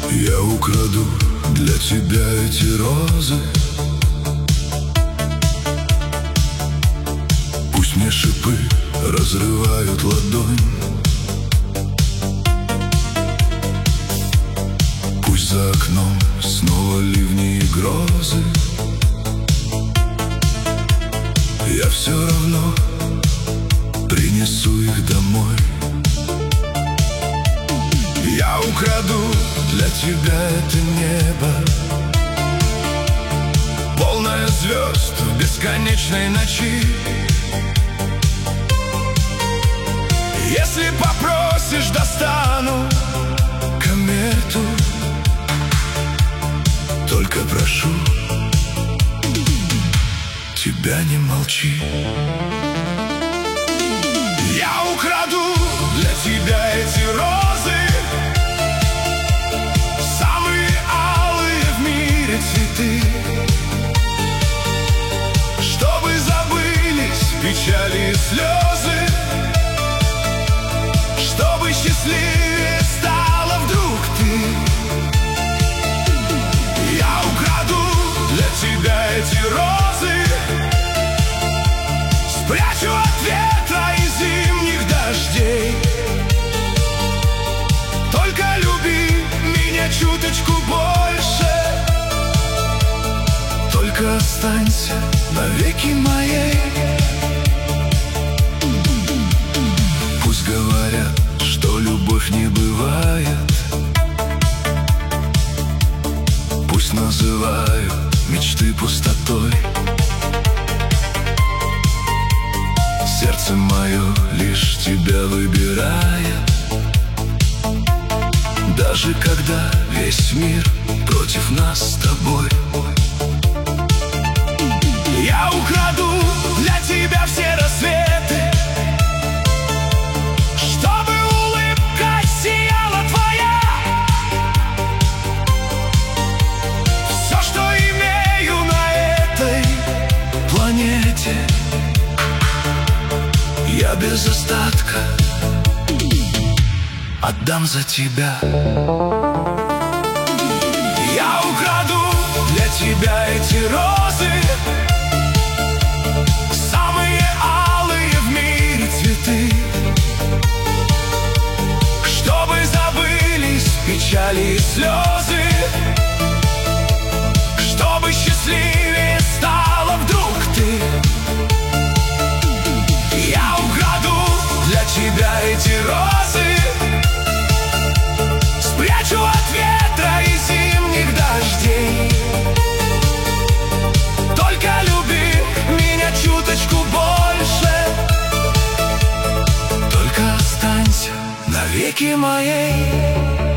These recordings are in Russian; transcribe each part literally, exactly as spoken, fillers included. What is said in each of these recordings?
Я украду для тебя эти розы. Пусть мне шипы разрывают ладонь, пусть за окном снова ливни и грозы. Я все равно принесу их домой. Я украду для тебя это небо, полное звезд в бесконечной ночи. Если попросишь, достану комету. Только прошу тебя, не молчи. Я украду для тебя эти розы, самые алые в мире цветы, чтобы забылись печали и слезы, чтобы счастливее стала вдруг ты. Я украду для тебя эти розы, спрячу от ветра и зимних дождей. Только люби меня чуточку больше, только останься навеки моей. Пусть говорят, что любовь не бывает, пусть называют мечты пустотой. Сердце мое лишь тебя выбирает, даже когда весь мир против нас с тобой. Я украду для тебя все рассветы, чтобы улыбка сияла твоя. Все, что имею на этой планете, я без остатка отдам за тебя. Я украду для тебя эти розы, самые алые в мире цветы, чтобы забылись печали и слезы, чтобы счастливее стала вдруг ты. Я украду для тебя эти розы, спрячу от ветра и зимних дождей. Только люби меня чуточку больше, только останься навеки моей.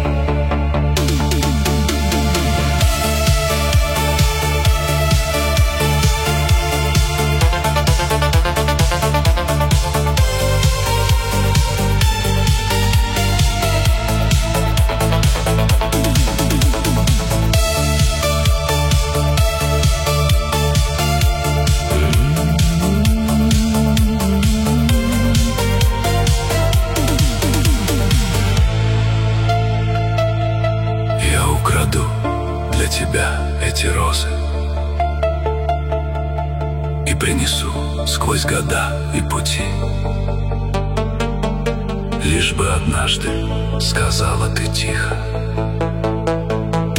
Для тебя эти розы и принесу сквозь года и пути. Лишь бы однажды сказала ты тихо: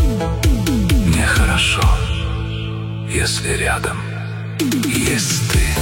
мне хорошо, если рядом есть ты.